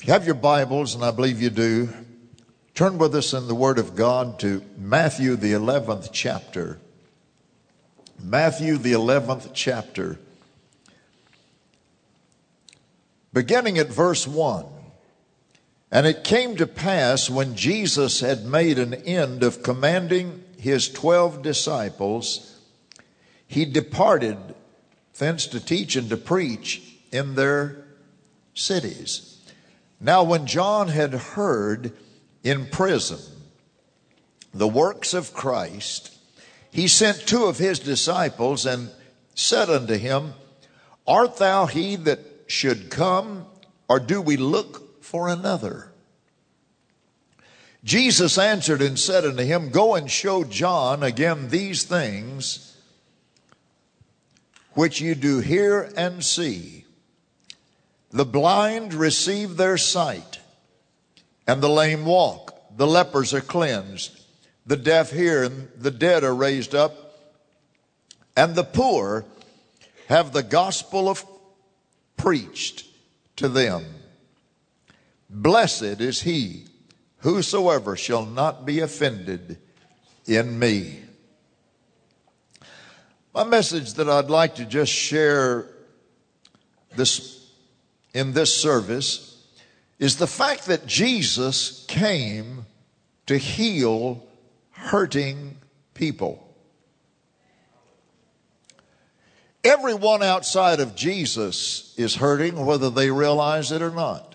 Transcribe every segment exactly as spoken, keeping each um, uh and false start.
If you have your Bibles, and I believe you do, turn with us in the Word of God to Matthew, the eleventh chapter. Matthew, the eleventh chapter. Beginning at verse one. And it came to pass when Jesus had made an end of commanding his twelve disciples, he departed thence to teach and to preach in their cities. Now when John had heard in prison the works of Christ, he sent two of his disciples and said unto him, Art thou he that should come, or do we look for another? Jesus answered and said unto him, Go and show John again these things which you do hear and see. The blind receive their sight, and the lame walk. The lepers are cleansed, the deaf hear, and the dead are raised up, and the poor have the gospel of preached to them. Blessed is he whosoever shall not be offended in me. My message that I'd like to just share this in this service is the fact that Jesus came to heal hurting people. Everyone outside of Jesus is hurting, whether they realize it or not.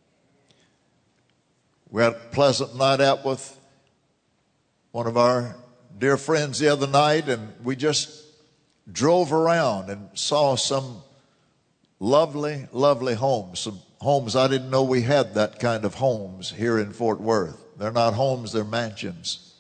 We had a pleasant night out with one of our dear friends the other night, and we just drove around and saw some lovely, lovely homes. Some homes I didn't know we had that kind of homes here in Fort Worth. They're not homes, they're mansions.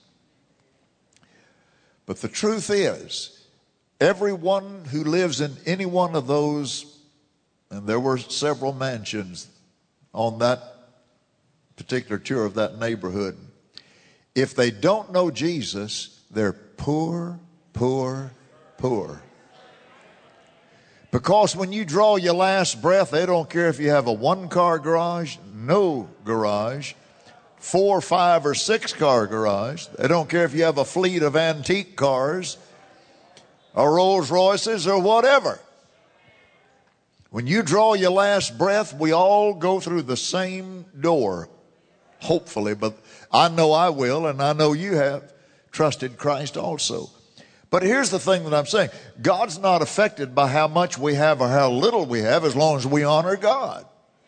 But the truth is, everyone who lives in any one of those, and there were several mansions on that particular tour of that neighborhood, if they don't know Jesus, they're poor, poor, poor. Because when you draw your last breath, they don't care if you have a one-car garage, no garage, four, five, or six-car garage. They don't care if you have a fleet of antique cars or Rolls Royces or whatever. When you draw your last breath, we all go through the same door, hopefully. But I know I will, and I know you have trusted Christ also. But here's the thing that I'm saying. God's not affected by how much we have or how little we have as long as we honor God.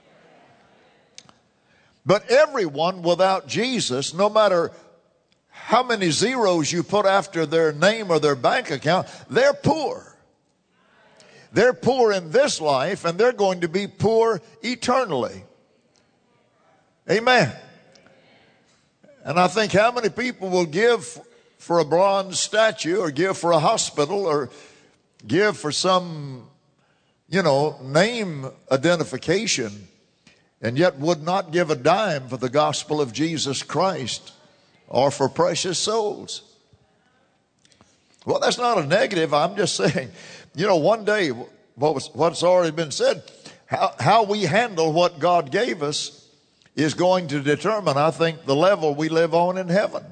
But everyone without Jesus, no matter how many zeros you put after their name or their bank account, they're poor. They're poor in this life, and they're going to be poor eternally. Amen. And I think how many people will give for a bronze statue, or give for a hospital, or give for some, you know, name identification, and yet would not give a dime for the gospel of Jesus Christ or for precious souls. Well, that's not a negative. I'm just saying, you know, one day, what was, what's already been said, how, how we handle what God gave us is going to determine, I think, the level we live on in heaven.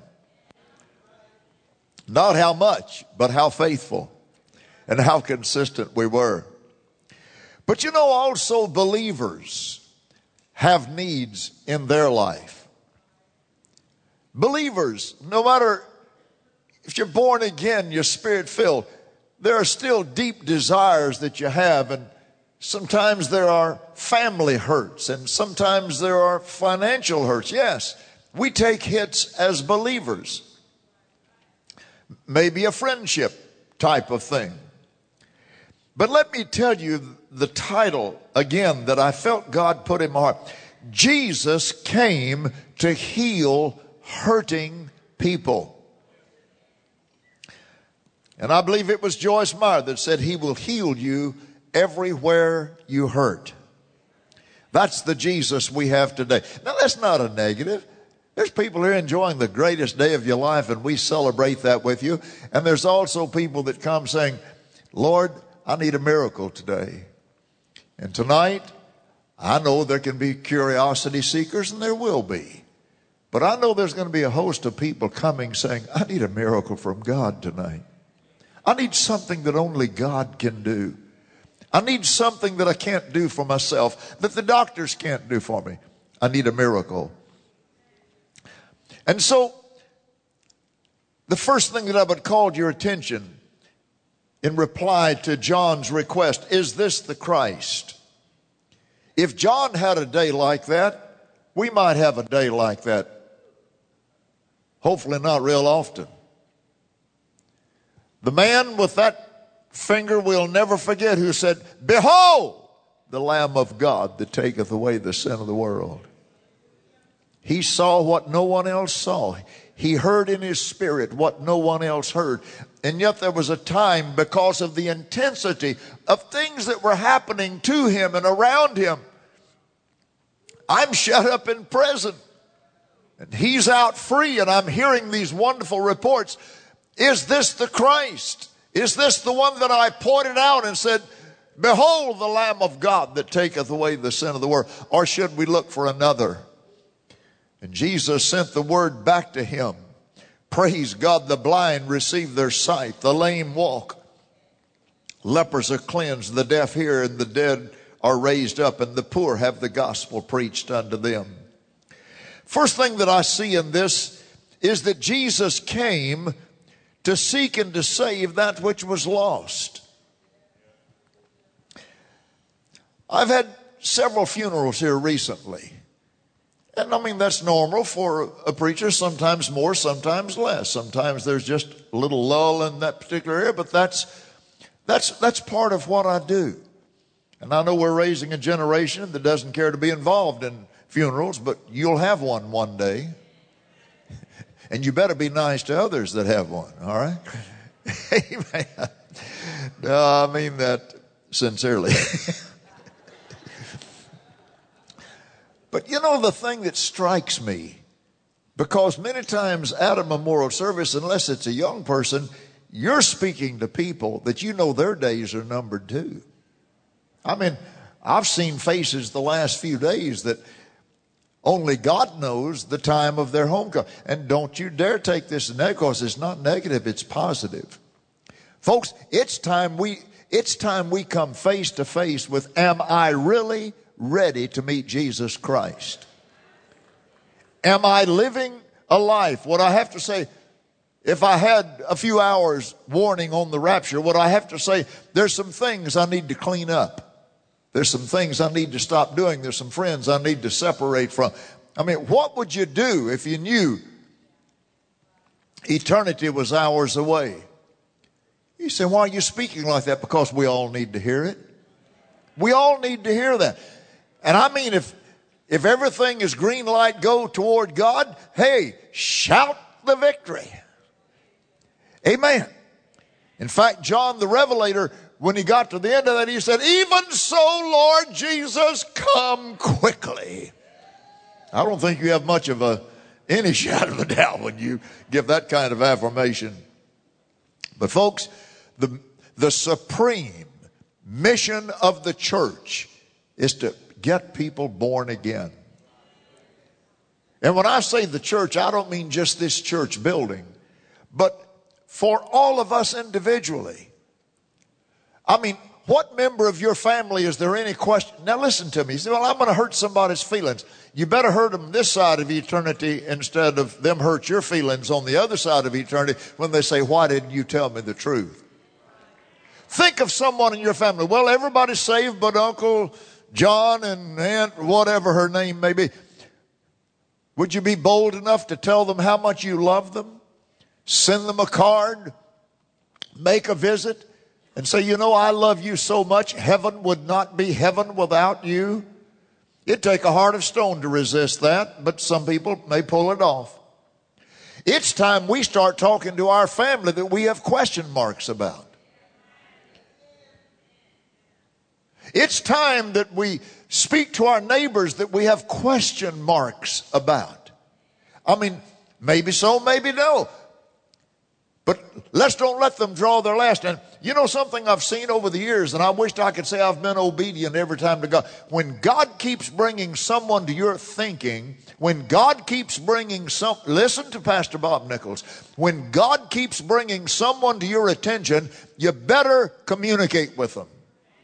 Not how much, but how faithful and how consistent we were. But you know, also believers have needs in their life. Believers, no matter if you're born again, you're spirit-filled, there are still deep desires that you have, and sometimes there are family hurts, and sometimes there are financial hurts. Yes, we take hits as believers. Maybe a friendship type of thing. But let me tell you the title again that I felt God put in my heart. Jesus came to heal hurting people. And I believe it was Joyce Meyer that said he will heal you everywhere you hurt. That's the Jesus we have today. Now, that's not a negative. There's people here enjoying the greatest day of your life, and we celebrate that with you. And there's also people that come saying, Lord, I need a miracle today. And tonight, I know there can be curiosity seekers, and there will be. But I know there's going to be a host of people coming saying, I need a miracle from God tonight. I need something that only God can do. I need something that I can't do for myself, that the doctors can't do for me. I need a miracle. And so, the first thing that I would call your attention in reply to John's request, is this the Christ? If John had a day like that, we might have a day like that. Hopefully not real often. The man with that finger we'll never forget who said, behold, the Lamb of God that taketh away the sin of the world. He saw what no one else saw. He heard in his spirit what no one else heard. And yet there was a time, because of the intensity of things that were happening to him and around him. I'm shut up in prison, and he's out free, and I'm hearing these wonderful reports. Is this the Christ? Is this the one that I pointed out and said, behold the Lamb of God that taketh away the sin of the world? Or should we look for another? And Jesus sent the word back to him. Praise God, the blind receive their sight, the lame walk, lepers are cleansed, the deaf hear, and the dead are raised up, and the poor have the gospel preached unto them. First thing that I see in this is that Jesus came to seek and to save that which was lost. I've had several funerals here recently. And I mean, that's normal for a preacher, sometimes more, sometimes less. Sometimes there's just a little lull in that particular area, but that's, that's, that's part of what I do. And I know we're raising a generation that doesn't care to be involved in funerals, but you'll have one one day. And you better be nice to others that have one, all right? Amen. No, I mean that sincerely. But you know the thing that strikes me, because many times at a memorial service, unless it's a young person, you're speaking to people that you know their days are numbered too. I mean, I've seen faces the last few days that only God knows the time of their homecoming. And don't you dare take this negative, because it's not negative, it's positive. Folks, it's time we, it's time we come face to face with, am I really ready to meet Jesus Christ? Am I living a life? Would I have to say, if I had a few hours warning on the rapture, would I have to say, there's some things I need to clean up? There's some things I need to stop doing. There's some friends I need to separate from. I mean, what would you do if you knew eternity was hours away? You say, why are you speaking like that? Because we all need to hear it. We all need to hear that. And I mean, if if everything is green light, go toward God, hey, shout the victory. Amen. In fact, John the Revelator, when he got to the end of that, he said, even so, Lord Jesus, come quickly. I don't think you have much of a any shadow of a doubt when you give that kind of affirmation. But folks, the the supreme mission of the church is to get people born again. And when I say the church, I don't mean just this church building, but for all of us individually. I mean, what member of your family is there any question? Now listen to me. You say, well, I'm going to hurt somebody's feelings. You better hurt them this side of eternity instead of them hurt your feelings on the other side of eternity when they say, why didn't you tell me the truth? Think of someone in your family. Well, everybody's saved but Uncle John and Aunt, whatever her name may be. Would you be bold enough to tell them how much you love them? Send them a card, make a visit, and say, you know, I love you so much, heaven would not be heaven without you. It'd take a heart of stone to resist that, but some people may pull it off. It's time we start talking to our family that we have question marks about. It's time that we speak to our neighbors that we have question marks about. I mean, maybe so, maybe no. But let's don't let them draw their last. And You know something I've seen over the years, and I wished I could say I've been obedient every time to God. When God keeps bringing someone to your thinking, when God keeps bringing some, listen to Pastor Bob Nichols, when God keeps bringing someone to your attention, you better communicate with them.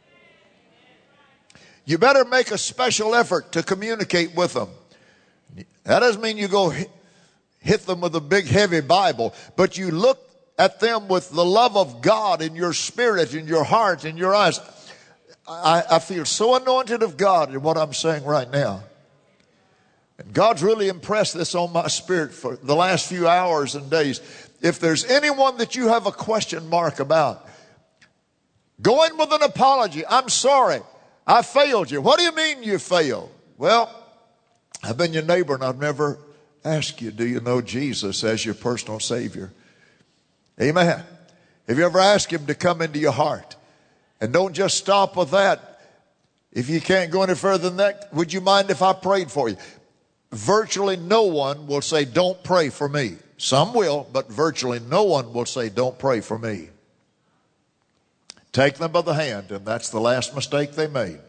You better make a special effort to communicate with them. That doesn't mean you go hit them with a big heavy Bible, but you look at them with the love of God in your spirit, in your heart, in your eyes. I, I feel so anointed of God in what I'm saying right now. And God's really impressed this on my spirit for the last few hours and days. If there's anyone that you have a question mark about, go in with an apology. I'm sorry, I failed you. What do you mean you failed? Well, I've been your neighbor and I've never asked you, do you know Jesus as your personal Savior? Amen. Have you ever asked him to come into your heart? And don't just stop with that. If you can't go any further than that, would you mind if I prayed for you? Virtually no one will say, don't pray for me. Some will, but virtually no one will say, don't pray for me. Take them by the hand, and that's the last mistake they made.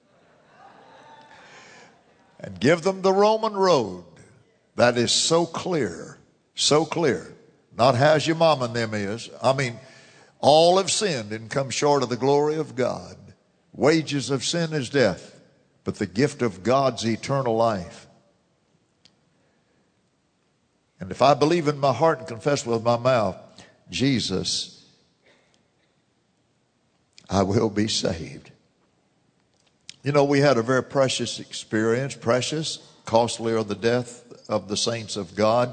And give them the Roman road. That is so clear, so clear. Not how's your mom and them is. I mean, all have sinned and come short of the glory of God. Wages of sin is death, but the gift of God's eternal life. And if I believe in my heart and confess with my mouth, Jesus, I will be saved. You know, we had a very precious experience, precious, costly are the death of the saints of God.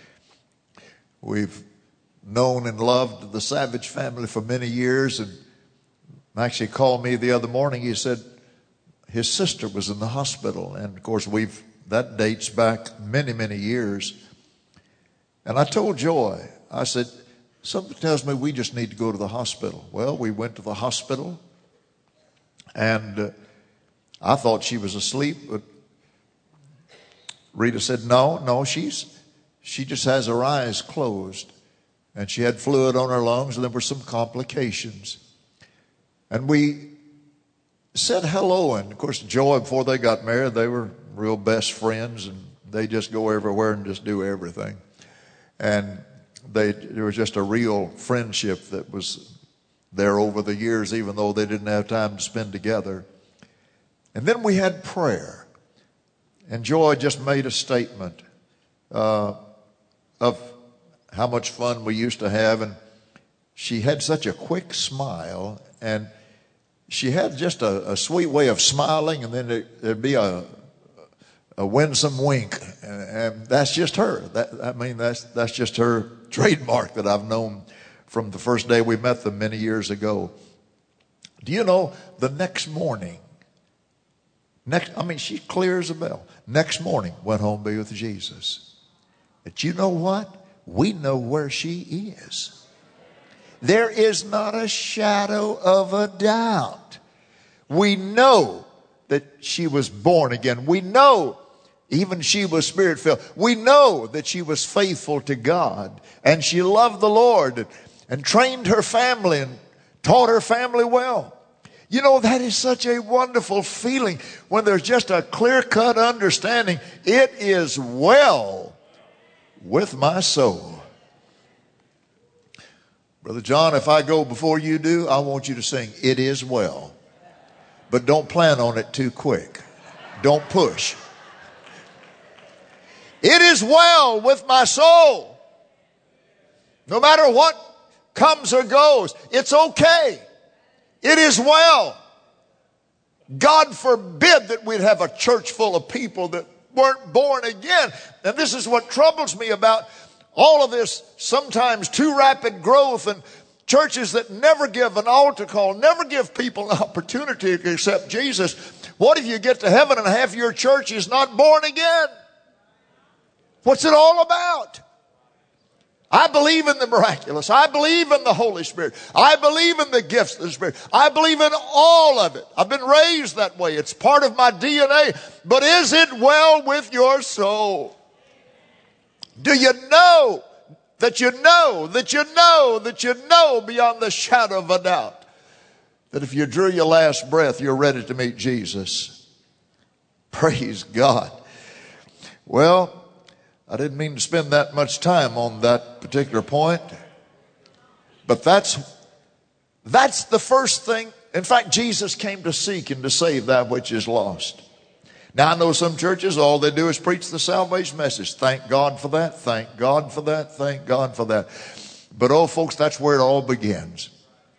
We've known and loved the Savage family for many years, and actually called me the other morning. He said his sister was in the hospital, and of course we've that dates back many, many years. And I told Joy, I said, something tells me we just need to go to the hospital. Well, we went to the hospital, and uh, I thought she was asleep, but Rita said, no, no, she's she just has her eyes closed. And she had fluid on her lungs, and there were some complications. And we said hello. And of course, Joy, before they got married, they were real best friends, and they just go everywhere and just do everything. And they there was just a real friendship that was there over the years, even though they didn't have time to spend together. And then we had prayer. And Joy just made a statement uh, of how much fun we used to have. And she had such a quick smile, and she had just a, a sweet way of smiling, and then there, there'd be a, a winsome wink. And, and that's just her. That, I mean, that's, that's just her trademark that I've known from the first day we met them many years ago. Do you know, the next morning, next, I mean, she clear as a bell. Next morning, went home to be with Jesus. But you know what? We know where she is. There is not a shadow of a doubt. We know that she was born again. We know even she was spirit-filled. We know that she was faithful to God, and she loved the Lord, and, and trained her family and taught her family well. You know, that is such a wonderful feeling when there's just a clear-cut understanding. It is well with my soul. Brother John, if I go before you do, I want you to sing, "It is well." But don't plan on it too quick. Don't push. It is well with my soul. No matter what comes or goes, it's okay. It is well. God forbid that we'd have a church full of people that weren't born again. And this is what troubles me about all of this sometimes too rapid growth, and churches that never give an altar call, never give people an opportunity to accept Jesus. What if you get to heaven and half your church is not born again? What's it all about? I believe in the miraculous. I believe in the Holy Spirit. I believe in the gifts of the Spirit. I believe in all of it. I've been raised that way. It's part of my D N A. But is it well with your soul? Do you know that you know, that you know, that you know beyond the shadow of a doubt that if you drew your last breath, you're ready to meet Jesus. Praise God. Well, I didn't mean to spend that much time on that particular point, but that's, that's the first thing. In fact, Jesus came to seek and to save that which is lost. Now, I know some churches, all they do is preach the salvation message. Thank God for that. Thank God for that. Thank God for that. But, oh, folks, that's where it all begins.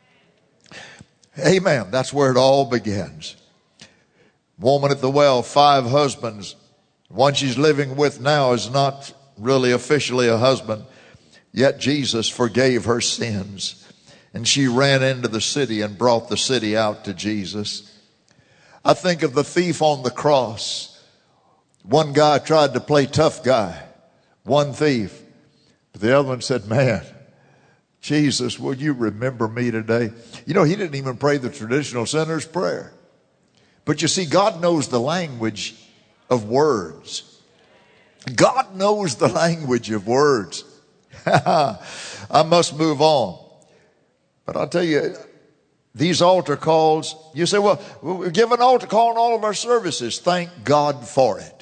Amen. That's where it all begins. Woman at the well, five husbands. One she's living with now is not really officially a husband. Yet Jesus forgave her sins. And she ran into the city and brought the city out to Jesus. I think of the thief on the cross. One guy tried to play tough guy. One thief. But the other one said, man, Jesus, will you remember me today? You know, he didn't even pray the traditional sinner's prayer. But you see, God knows the language of words. God knows the language of words. I must move on. But I'll tell you, these altar calls, you say, well, we give an altar call in all of our services. Thank God for it.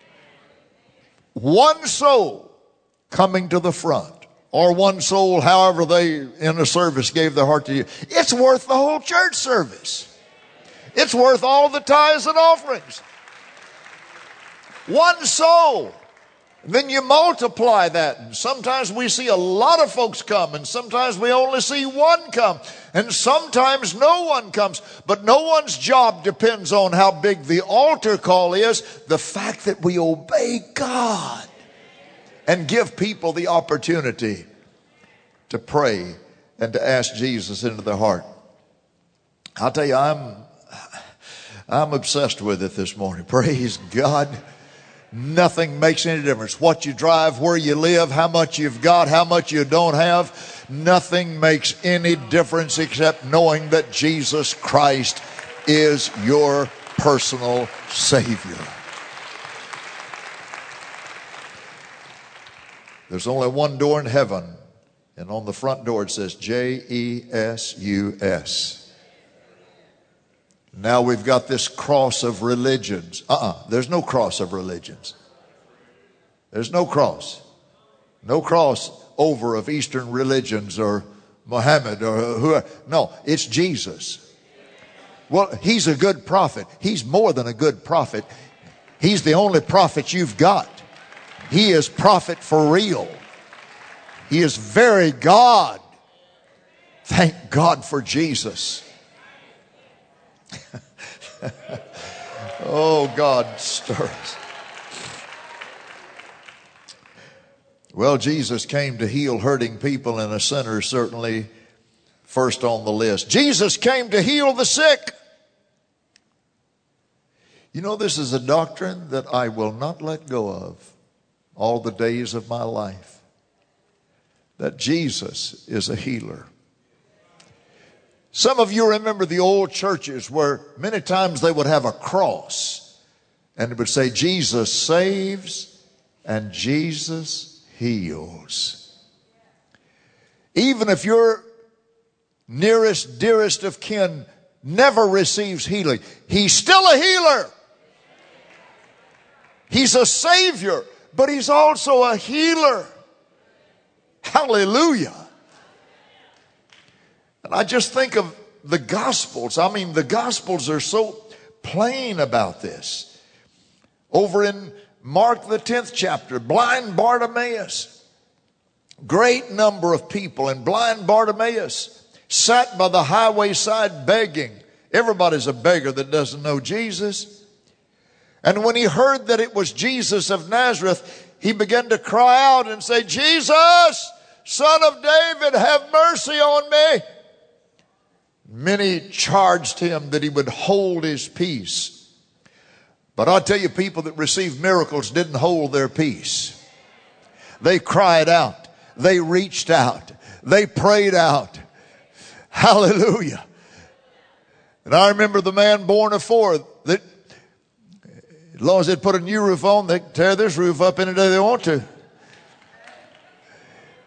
One soul coming to the front, or one soul, however they in a service gave their heart to you, it's worth the whole church service. It's worth all the tithes and offerings. One soul. Then you multiply that. And sometimes we see a lot of folks come, and sometimes we only see one come, and sometimes no one comes. But no one's job depends on how big the altar call is. The fact that we obey God and give people the opportunity to pray and to ask Jesus into their heart. I'll tell you, I'm, I'm obsessed with it this morning. Praise God. Nothing makes any difference. What you drive, where you live, how much you've got, how much you don't have. Nothing makes any difference except knowing that Jesus Christ is your personal Savior. There's only one door in heaven, and on the front door it says J E S U S. Now we've got this cross of religions. Uh-uh. There's no cross of religions. There's no cross. No cross over of Eastern religions or Muhammad or whoever. No, it's Jesus. Well, he's a good prophet. He's more than a good prophet. He's the only prophet you've got. He is prophet for real. He is very God. Thank God for Jesus. Oh, God, stir us. Well, Jesus came to heal hurting people, and a sinner certainly first on the list. Jesus came to heal the sick. You know, this is a doctrine that I will not let go of all the days of my life. That Jesus is a healer. Some of you remember the old churches where many times they would have a cross and it would say, Jesus saves and Jesus heals. Even if your nearest, dearest of kin never receives healing, he's still a healer. He's a savior, but he's also a healer. Hallelujah. And I just think of the Gospels. I mean, the Gospels are so plain about this. Over in Mark the tenth chapter, blind Bartimaeus. Great number of people, and blind Bartimaeus sat by the highway side begging. Everybody's a beggar that doesn't know Jesus. And when he heard that it was Jesus of Nazareth, he began to cry out and say, Jesus, Son of David, have mercy on me. Many charged him that he would hold his peace. But I'll tell you, people that received miracles didn't hold their peace. They cried out. They reached out. They prayed out. Hallelujah. And I remember the man born of four that as long as they'd put a new roof on, they can tear this roof up any day they want to.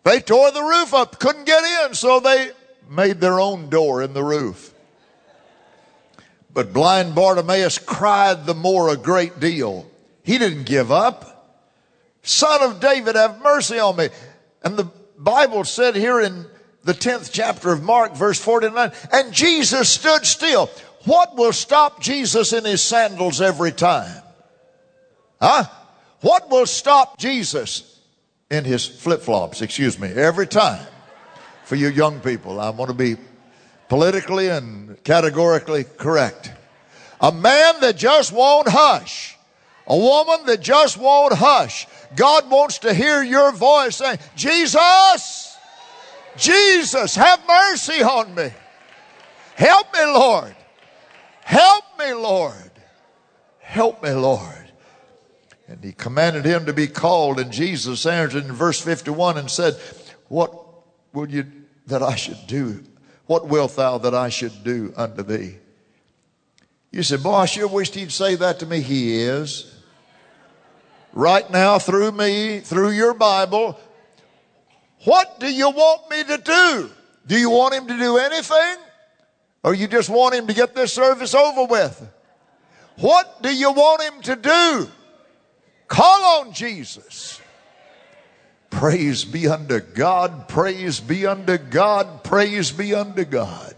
They tore the roof up, couldn't get in, so they made their own door in the roof. But blind Bartimaeus cried the more a great deal. He didn't give up. Son of David, have mercy on me. And the Bible said here in the tenth chapter of Mark, verse forty-nine, and Jesus stood still. What will stop Jesus in his sandals every time? Huh? What will stop Jesus in his flip-flops, excuse me, every time? For you young people, I want to be politically and categorically correct. A man that just won't hush. A woman that just won't hush. God wants to hear your voice saying, Jesus, Jesus, have mercy on me. Help me, Lord. Help me, Lord. Help me, Lord. And he commanded him to be called, and Jesus answered in verse fifty-one and said, what will you that I should do? What wilt thou that I should do unto thee? You said, boy, I sure wished he'd say that to me. He is. Right now, through me, through your Bible, what do you want me to do? Do you want him to do anything? Or you just want him to get this service over with? What do you want him to do? Call on Jesus. Praise be unto God. Praise be unto God. Praise be unto God.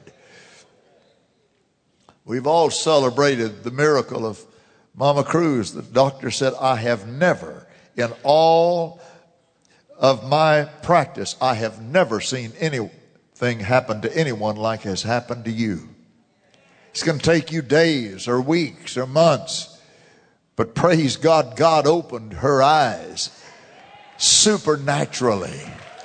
We've all celebrated the miracle of Mama Cruz. The doctor said, I have never, in all of my practice, I have never seen anything happen to anyone like has happened to you. It's going to take you days or weeks or months. But praise God, God opened her eyes supernaturally.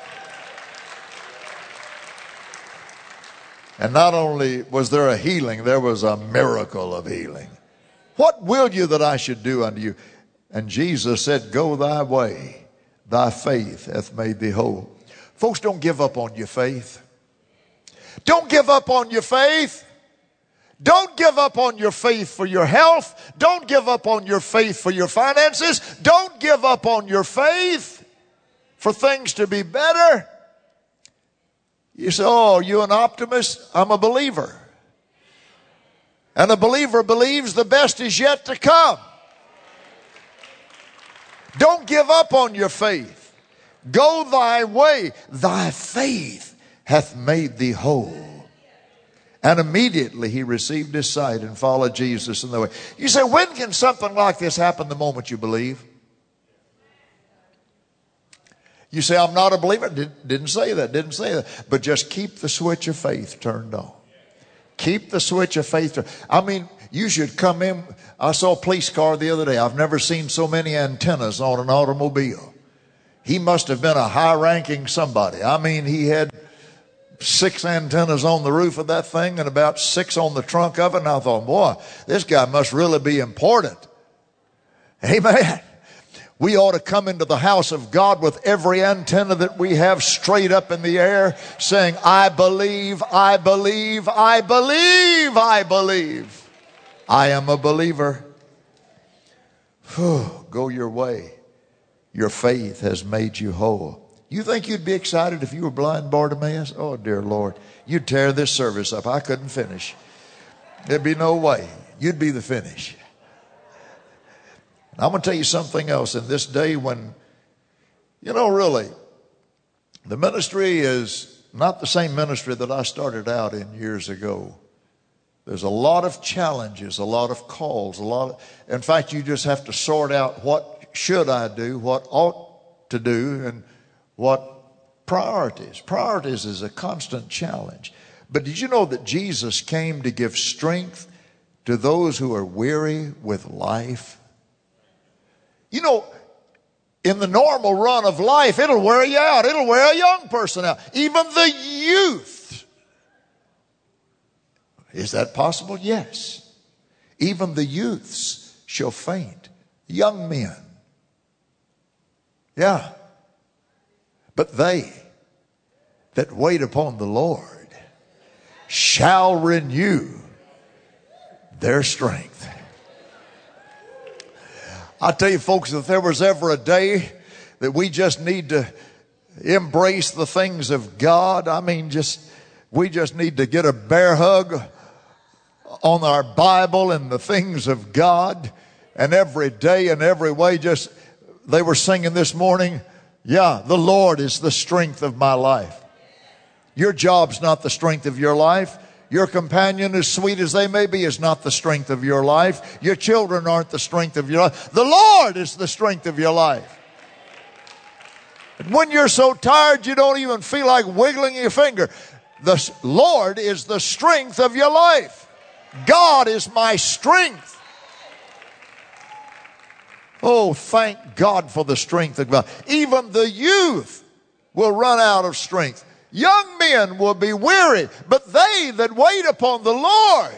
And not only was there a healing, there was a miracle of healing. What will you that I should do unto you? And Jesus said, go thy way. Thy faith hath made thee whole. Folks, don't give up on your faith. Don't give up on your faith. Don't give up on your faith for your health. Don't give up on your faith for your finances. Don't give up on your faith for things to be better. You say, oh, you an optimist? I'm a believer. And a believer believes the best is yet to come. Don't give up on your faith. Go thy way. Thy faith hath made thee whole. And immediately he received his sight and followed Jesus in the way. You say, when can something like this happen? The moment you believe. You say, I'm not a believer. Did, didn't say that, didn't say that. But just keep the switch of faith turned on. Keep the switch of faith turned on. I mean, you should come in. I saw a police car the other day. I've never seen so many antennas on an automobile. He must have been a high-ranking somebody. I mean, he had six antennas on the roof of that thing and about six on the trunk of it. And I thought, boy, this guy must really be important. Amen. We ought to come into the house of God with every antenna that we have straight up in the air, saying, I believe, I believe, I believe, I believe. I am a believer. Whew, go your way. Your faith has made you whole. You think you'd be excited if you were blind Bartimaeus? Oh, dear Lord. You'd tear this service up. I couldn't finish. There'd be no way. You'd be the finish. I'm going to tell you something else in this day when, you know, really, the ministry is not the same ministry that I started out in years ago. There's a lot of challenges, a lot of calls, a lot of, in fact, you just have to sort out what should I do, what ought to do, and what priorities. Priorities is a constant challenge. But did you know that Jesus came to give strength to those who are weary with life? You know, in the normal run of life, it'll wear you out. It'll wear a young person out. Even the youth. Is that possible? Yes. Even the youths shall faint. Young men. Yeah. But they that wait upon the Lord shall renew their strength. I tell you, folks, if there was ever a day that we just need to embrace the things of God. I mean, just we just need to get a bear hug on our Bible and the things of God. And every day and every way, just they were singing this morning, yeah, the Lord is the strength of my life. Your job's not the strength of your life. Your companion, as sweet as they may be, is not the strength of your life. Your children aren't the strength of your life. The Lord is the strength of your life. And when you're so tired you don't even feel like wiggling your finger, the Lord is the strength of your life. God is my strength. Oh, thank God for the strength of God. Even the youth will run out of strength. Young men will be weary, but they that wait upon the Lord,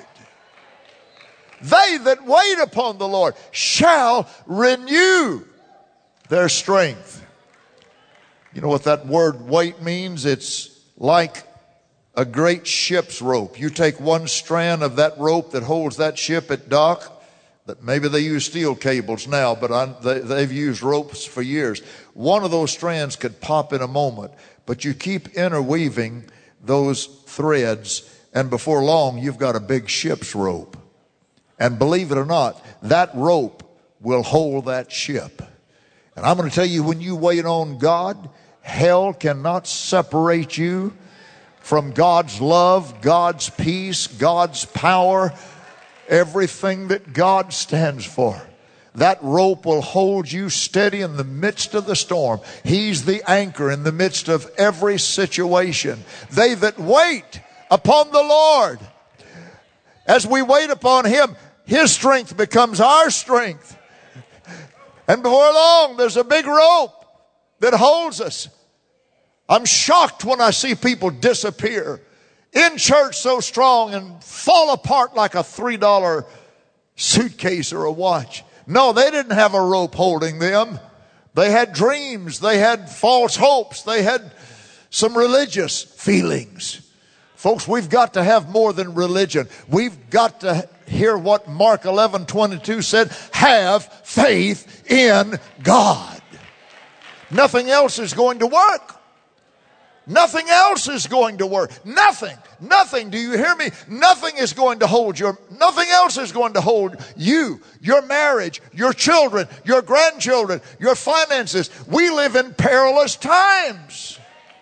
they that wait upon the Lord shall renew their strength. You know what that word wait means? It's like a great ship's rope. You take one strand of that rope that holds that ship at dock. That maybe they use steel cables now, but I, they, they've used ropes for years. One of those strands could pop in a moment, but you keep interweaving those threads, and before long, you've got a big ship's rope. And believe it or not, that rope will hold that ship. And I'm going to tell you, when you wait on God, hell cannot separate you from God's love, God's peace, God's power, everything that God stands for. That rope will hold you steady in the midst of the storm. He's the anchor in the midst of every situation. They that wait upon the Lord, as we wait upon Him, His strength becomes our strength. And before long, there's a big rope that holds us. I'm shocked when I see people disappear in church so strong and fall apart like a three dollar suitcase or a watch. No, they didn't have a rope holding them. They had dreams. They had false hopes. They had some religious feelings. Folks, we've got to have more than religion. We've got to hear what Mark eleven twenty-two said. Have faith in God. Nothing else is going to work. Nothing else is going to work. Nothing. Nothing. Do you hear me? Nothing is going to hold your, nothing else is going to hold you, your marriage, your children, your grandchildren, your finances. We live in perilous times.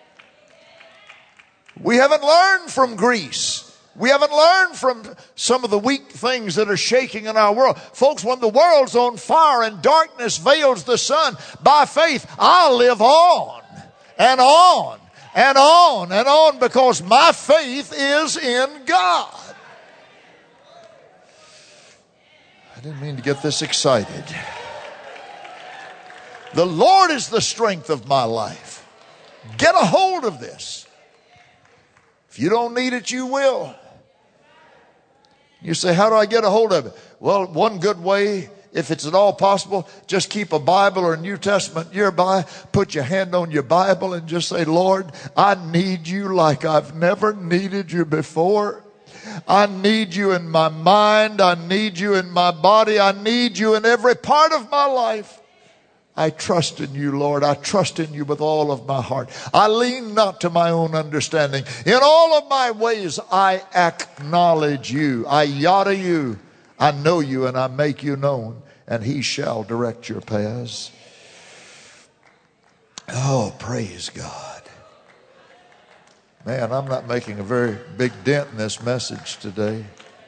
We haven't learned from Greece. We haven't learned from some of the weak things that are shaking in our world. Folks, when the world's on fire and darkness veils the sun, by faith, I'll live on and on and on and on because my faith is in God. I didn't mean to get this excited. The Lord is the strength of my life. Get a hold of this. If you don't need it, you will. You say, how do I get a hold of it? Well, one good way, if it's at all possible, just keep a Bible or a New Testament nearby. Put your hand on your Bible and just say, Lord, I need you like I've never needed you before. I need you in my mind. I need you in my body. I need you in every part of my life. I trust in you, Lord. I trust in you with all of my heart. I lean not to my own understanding. In all of my ways, I acknowledge you. I yada you. I know you and I make you known. And he shall direct your paths. Oh, praise God. Man, I'm not making a very big dent in this message today.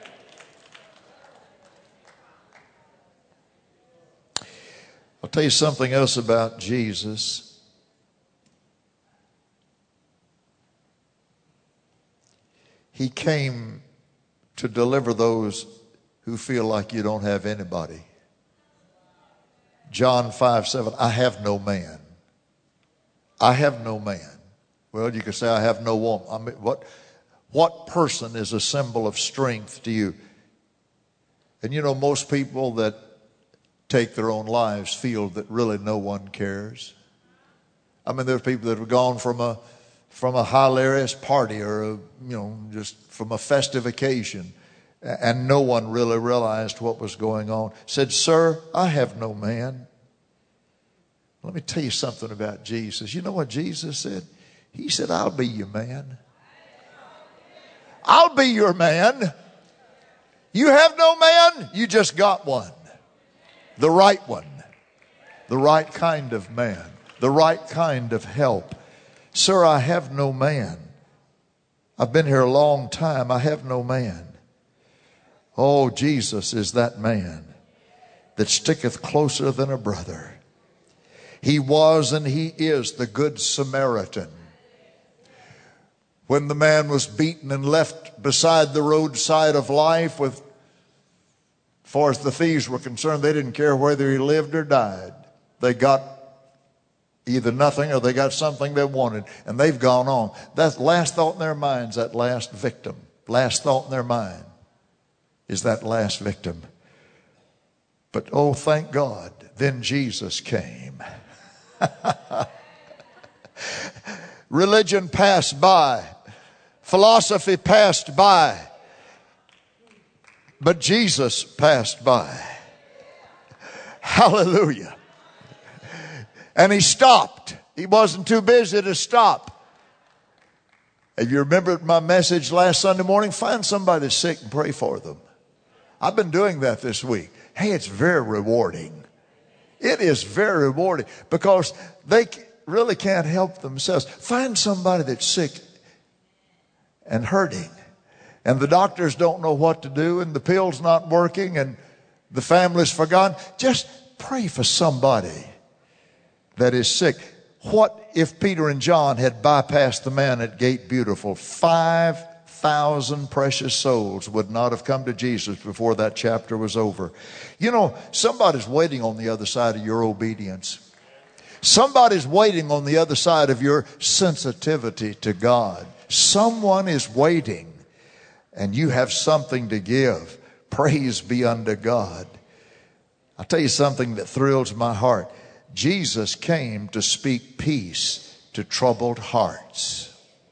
I'll tell you something else about Jesus. He came to deliver those who feel like you don't have anybody. John five seven, I have no man. I have no man. Well, you could say I have no woman. I mean, what, what person is a symbol of strength to you? And you know, most people that take their own lives feel that really no one cares. I mean, there's people that have gone from a from a hilarious party or a, you know, just from a festive occasion, and no one really realized what was going on. Said, sir, I have no man. Let me tell you something about Jesus. You know what Jesus said? He said, I'll be your man. I'll be your man. You have no man, you just got one. The right one. The right kind of man. The right kind of help. Sir, I have no man. I've been here a long time. I have no man. Oh, Jesus is that man that sticketh closer than a brother. He was and he is the good Samaritan. When the man was beaten and left beside the roadside of life, with, as far as the thieves were concerned, they didn't care whether he lived or died. They got either nothing or they got something they wanted, and they've gone on. That last thought in their minds, that last victim, last thought in their mind is that last victim. But oh, thank God, then Jesus came. Religion passed by. Philosophy passed by. But Jesus passed by. Hallelujah. And he stopped. He wasn't too busy to stop. If you remember my message last Sunday morning, find somebody sick and pray for them. I've been doing that this week. Hey, it's very rewarding. It is very rewarding because they really can't help themselves. Find somebody that's sick and hurting, and the doctors don't know what to do, and the pill's not working, and the family's forgotten. Just pray for somebody that is sick. What if Peter and John had bypassed the man at Gate Beautiful? Five thousand precious souls would not have come to Jesus before that chapter was over. You know, somebody's waiting on the other side of your obedience. Somebody's waiting on the other side of your sensitivity to God. Someone is waiting, and you have something to give. Praise be unto God. I'll tell you something that thrills my heart. Jesus came to speak peace to troubled hearts.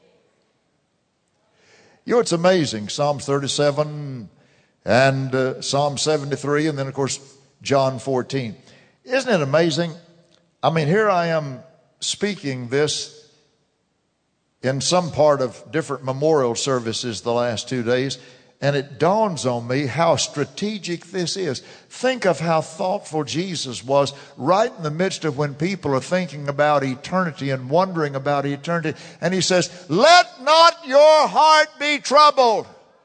You know, it's amazing. Psalm thirty-seven and uh, Psalm seventy-three, and then, of course, John fourteen. Isn't it amazing? I mean, here I am speaking this in some part of different memorial services the last two days, and it dawns on me how strategic this is. Think of how thoughtful Jesus was right in the midst of when people are thinking about eternity and wondering about eternity. And he says, let not your heart be troubled.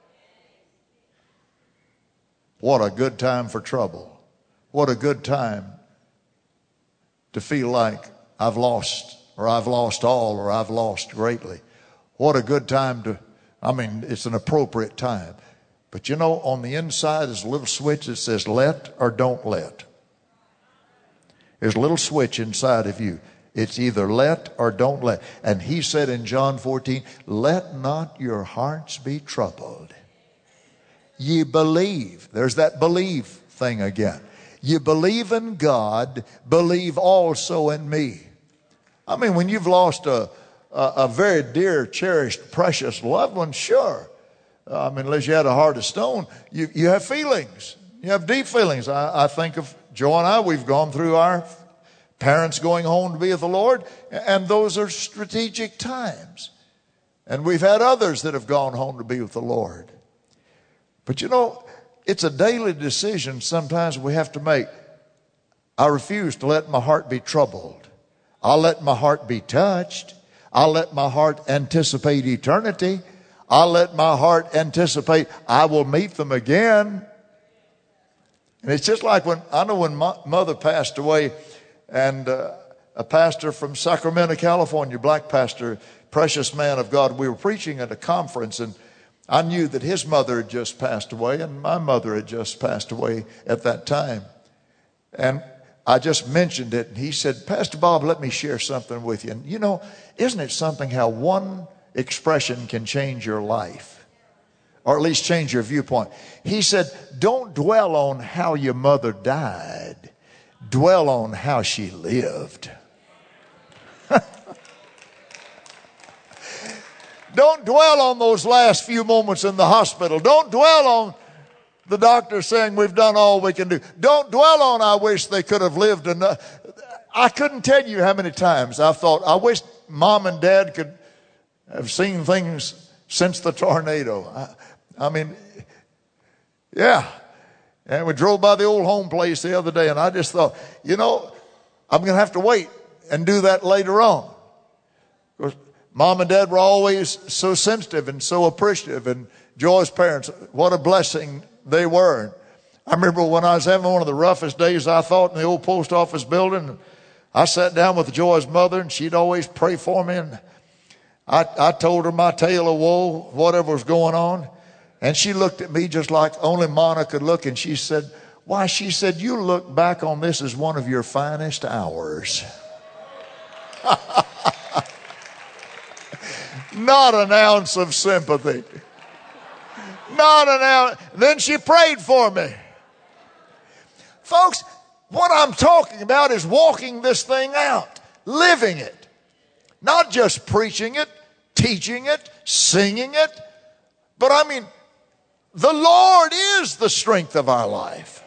What a good time for trouble. What a good time to feel like I've lost, or I've lost all, or I've lost greatly. What a good time to, I mean, it's an appropriate time. But you know, on the inside is a little switch that says let or don't let. There's a little switch inside of you. It's either let or don't let. And he said in John fourteen, let not your hearts be troubled. Ye believe. There's that believe thing again. You believe in God, believe also in me. I mean, when you've lost a, a, a very dear, cherished, precious loved one, sure. I mean, unless you had a heart of stone, you, you have feelings. You have deep feelings. I, I think of Joe and I, we've gone through our parents going home to be with the Lord, and those are strategic times. And we've had others that have gone home to be with the Lord. But you know, it's a daily decision sometimes we have to make. I refuse to let my heart be troubled. I'll let my heart be touched. I'll let my heart anticipate eternity. I'll let my heart anticipate I will meet them again. And it's just like when, I know when my mother passed away, and uh, a pastor from Sacramento, California, black pastor, precious man of God, we were preaching at a conference, and I knew that his mother had just passed away, and my mother had just passed away at that time. And I just mentioned it, and he said, Pastor Bob, let me share something with you. And you know, isn't it something how one expression can change your life, or at least change your viewpoint? He said, don't dwell on how your mother died. Dwell on how she lived. Don't dwell on those last few moments in the hospital. Don't dwell on the doctor saying we've done all we can do. Don't dwell on I wish they could have lived enough. I couldn't tell you how many times I've thought, I wish Mom and Dad could have seen things since the tornado. I, I mean, yeah. And we drove by the old home place the other day, and I just thought, you know, I'm going to have to wait and do that later on. Because Mom and Dad were always so sensitive and so appreciative, and Joy's parents, what a blessing they were. I remember when I was having one of the roughest days, I thought, in the old post office building. I sat down with Joy's mother, and she'd always pray for me. And I, I told her my tale of woe, whatever was going on. And she looked at me just like only Mona could look. And she said, why, she said, you look back on this as one of your finest hours. Not an ounce of sympathy. Not an ounce. Then she prayed for me. Folks, what I'm talking about is walking this thing out, living it. Not just preaching it, teaching it, singing it. But I mean, the Lord is the strength of our life.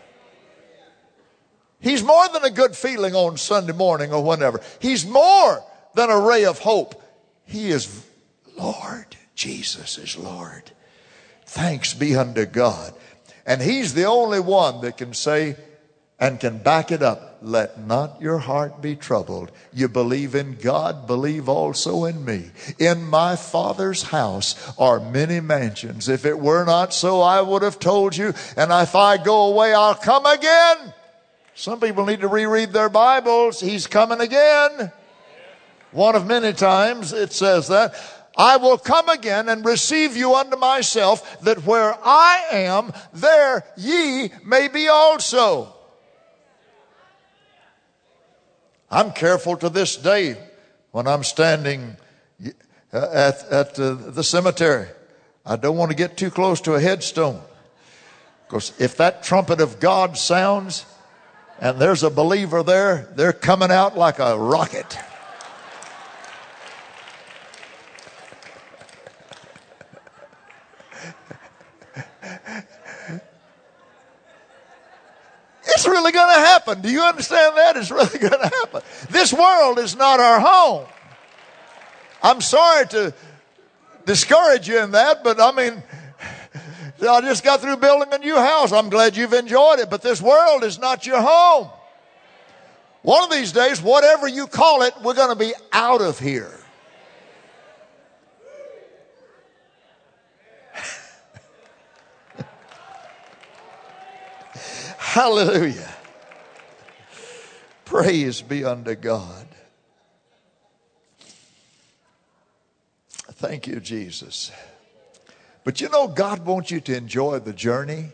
He's more than a good feeling on Sunday morning or whenever. He's more than a ray of hope. He is Lord. Jesus is Lord. Thanks be unto God. And He's the only one that can say and can back it up. Let not your heart be troubled. You believe in God, believe also in me. In my Father's house are many mansions. If it were not so, I would have told you. And if I go away, I'll come again. Some people need to reread their Bibles. He's coming again. One of many times it says that. I will come again and receive you unto myself, that where I am, there ye may be also. I'm careful to this day when I'm standing at, at uh, the cemetery. I don't want to get too close to a headstone. Because if that trumpet of God sounds and there's a believer there, they're coming out like a rocket. It's really going to happen. Do you understand that? It's really going to happen. This world is not our home. I'm sorry to discourage you in that, but I mean, I just got through building a new house. I'm glad you've enjoyed it, but this world is not your home. One of these days, whatever you call it, we're going to be out of here. Hallelujah. Praise be unto God. Thank you, Jesus. But you know, God wants you to enjoy the journey.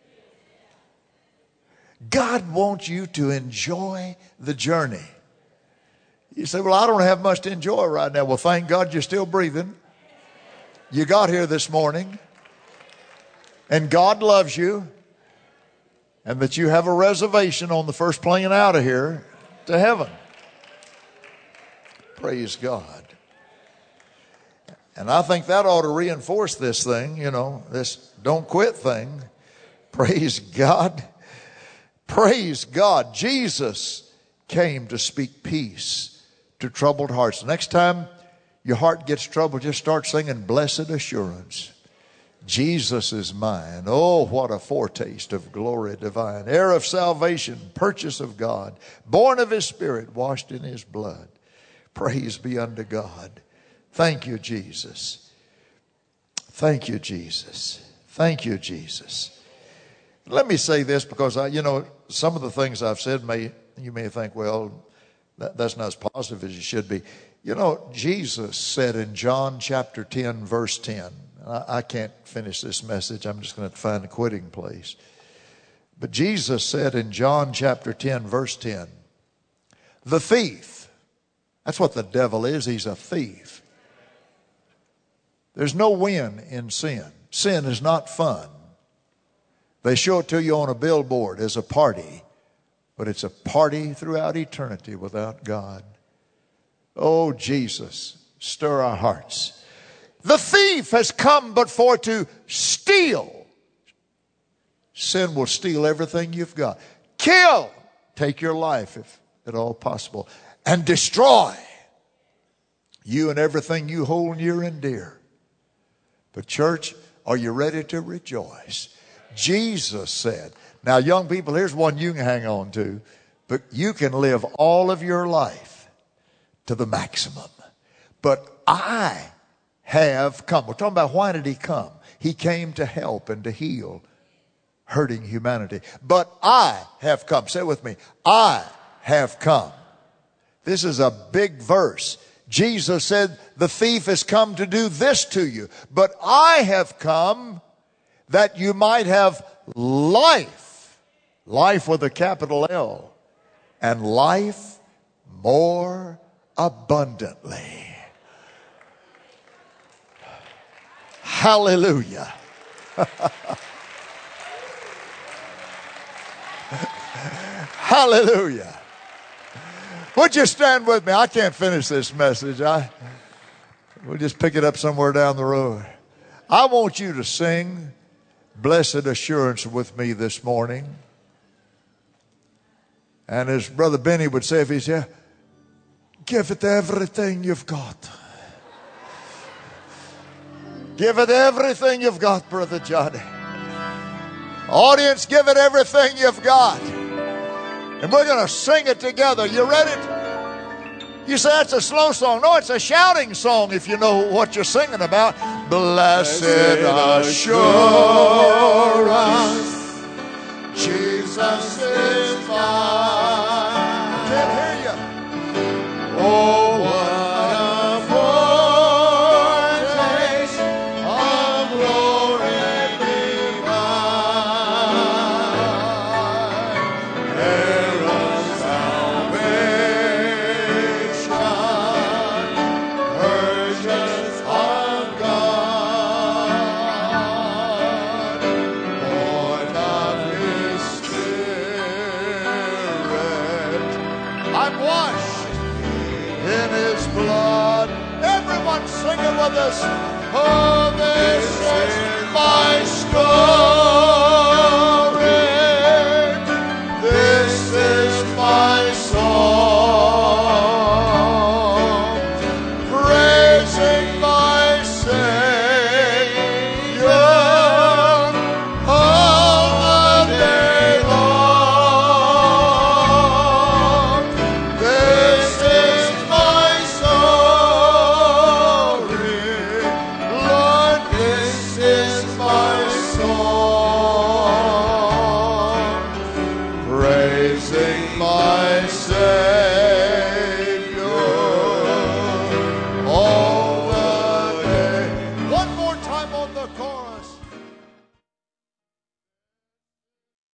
God wants you to enjoy the journey. You say, well, I don't have much to enjoy right now. Well, thank God you're still breathing. You got here this morning. And God loves you. And that you have a reservation on the first plane out of here to heaven. Praise God. And I think that ought to reinforce this thing, you know, this don't quit thing. Praise God. Praise God. Jesus came to speak peace to troubled hearts. Next time your heart gets troubled, just start singing Blessed Assurance. Jesus is mine. Oh, what a foretaste of glory divine. Heir of salvation, purchase of God, born of His Spirit, washed in His blood. Praise be unto God. Thank you, Jesus. Thank you, Jesus. Thank you, Jesus. Let me say this because, I, you know, some of the things I've said, may you may think, well, that, that's not as positive as it should be. You know, Jesus said in John chapter ten, verse ten, I can't finish this message. I'm just going to find a quitting place. But Jesus said in John chapter ten, verse ten, the thief, that's what the devil is. He's a thief. There's no win in sin. Sin is not fun. They show it to you on a billboard as a party, but it's a party throughout eternity without God. Oh, Jesus, stir our hearts. The thief has come but for to steal. Sin will steal everything you've got. Kill. Take your life if at all possible, and destroy you and everything you hold near and dear. But church, are you ready to rejoice? Jesus said, now young people, here's one you can hang on to, but you can live all of your life to the maximum. But I have come. We're talking about why did he come? He came to help and to heal hurting humanity. But I have come. Say it with me. I have come. This is a big verse. Jesus said, the thief has come to do this to you. But I have come that you might have life. Life with a capital L. And life more abundantly. Hallelujah. Hallelujah. Would you stand with me? I can't finish this message. I, we'll just pick it up somewhere down the road. I want you to sing Blessed Assurance with me this morning. And as Brother Benny would say if he's here, give it everything you've got. Give it everything you've got, Brother Johnny. Audience, give it everything you've got. And we're going to sing it together. You ready? You say that's a slow song. No, it's a shouting song if you know what you're singing about. Blessed assurance, Jesus is mine. I can't hear you. Oh, what a foretaste of glory divine. Heir of salvation, purchase of God, born of His Spirit. I'm washed in His blood. Everyone sing it with us. Oh, this is my story.